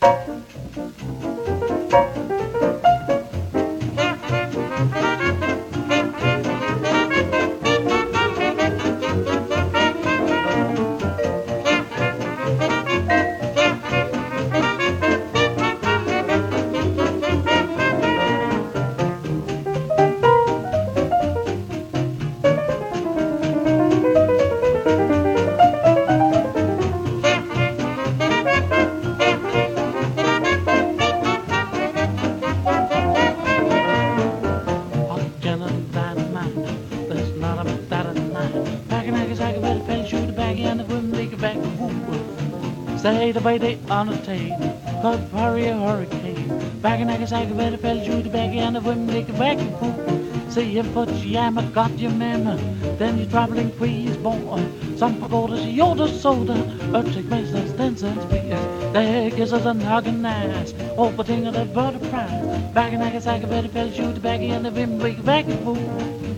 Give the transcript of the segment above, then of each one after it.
Say the way they undertake, cause hurry a hurricane. Back in Nagasaki, where the fell shoot the baggy and the women take it back and forth. Say you put your yammer, got your mamma, then you're traveling queens born. Some pagodas, Yoda soda, earthquake makes 10 cents beers. They gives us a hugging ass, oh, but think of the bird of prize. Back in Nagasaki, where the fell shoot the baggy and the women take it back and forth.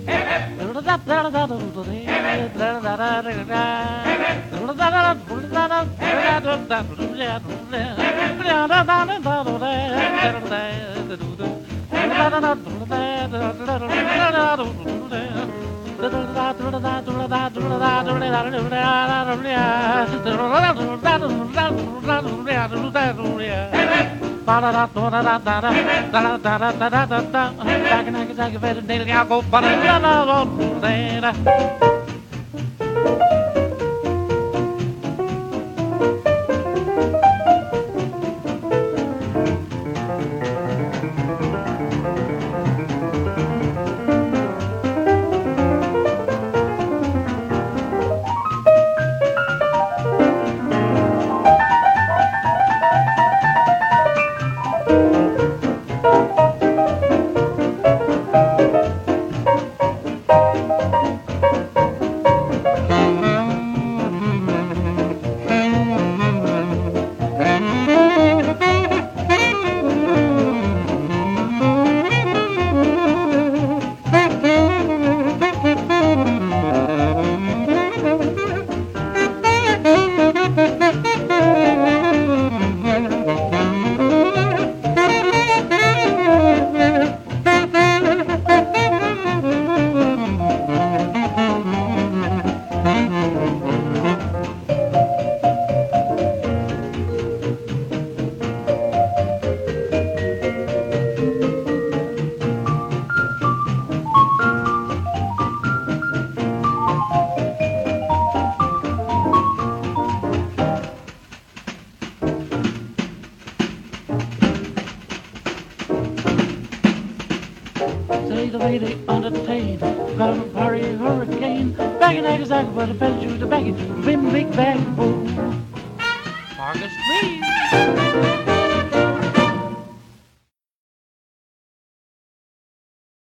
Say the way they entertain, got a party hurricane. Back in Nagasaki, where the fell shoot the baggy, big bag, boom. Marcus, please.